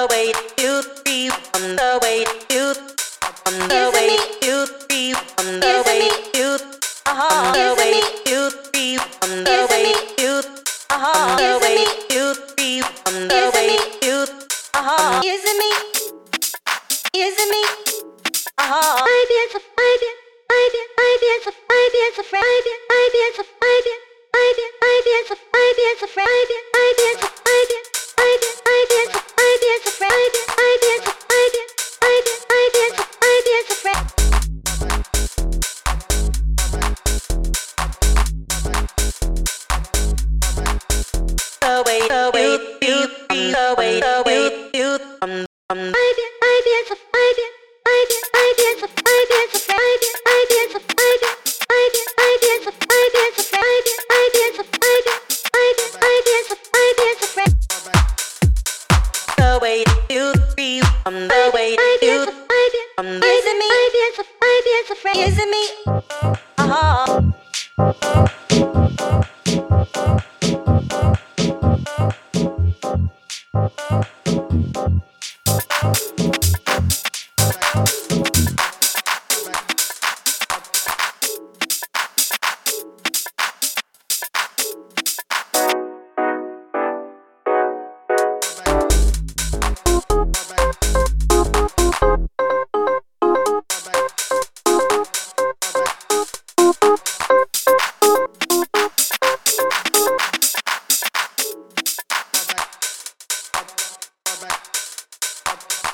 way you three, on the way you, on the way you three, on the way you, on the way you three, on the way you, on the way you three, on the way you, is it me? Is it me? Ideas of ideas, ideas of ideas of ideas of ideas, ideas of ideas of ideas, ideas of ideas, ideas of ideas of ideas, ideas of ideas, ideas of ideas of ideas. The way you, the way you, ideas of ideas. Ideas of ideas of ideas, ideas of ideas, ideas of ideas of ideas, ideas of ideas, ideas of ideas of the way you three, on the way you, on the is it me? Ideas of ideas of is it me?